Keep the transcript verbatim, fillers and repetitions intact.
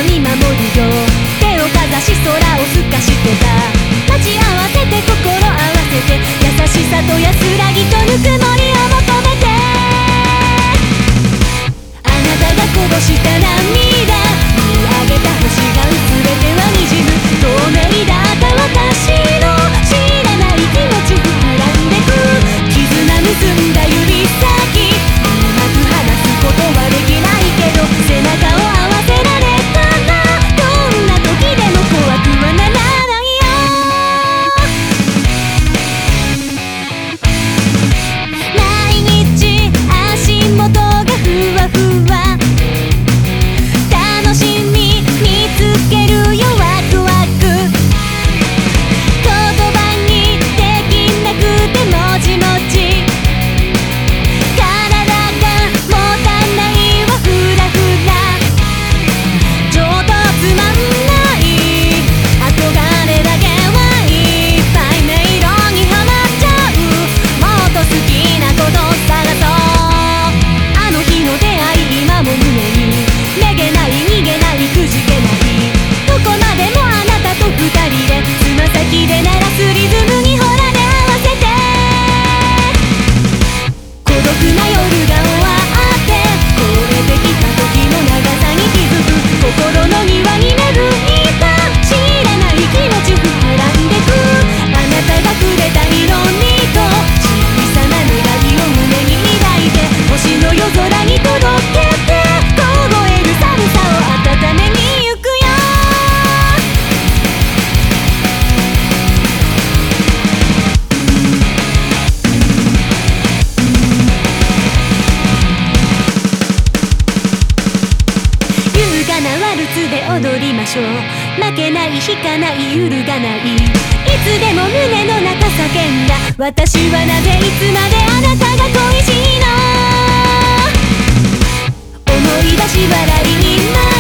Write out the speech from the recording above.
見守るよ。手をかざし空を透かしてた。待ち合わせて心合わせて、優しさと安らぎとぬくもりを求めて、あなたがこぼした涙、見上げた星が薄れては滲む。透明だった私の知らない気持ち膨らんでく。絆結んだ指先、うまく話すことはできないけど、背中を合わせられたらどんな時でも怖くはならないよ。毎日足元がふわふわ、楽しみ見つけるよワクワク。言葉にできなくてもちもち、体が持たないわふらふら。ちょっとつまんない、憧れだけはいっぱい音色にはまっちゃう。もっと好きなこと探そう。あの日の出会い今も胸に、めげない逃げないくじけない、どこまでもあなたと二人でつま先で鳴らすリズムにほら出会わせて。孤独な夜が終わって越えてきた時の長さに気づく。心の庭に芽吹いた知らない気持ち膨らんでく。あなたがくれた色味と小さな願いを胸に抱いて、星の夜空に届けて、凍える寒さを温めに行くよ。優雅なワルツで踊りましょう。負けない引かない揺るがない、いつでも胸の中叫んだ。私はなぜいつまであなたが恋しいの。思い出し笑い今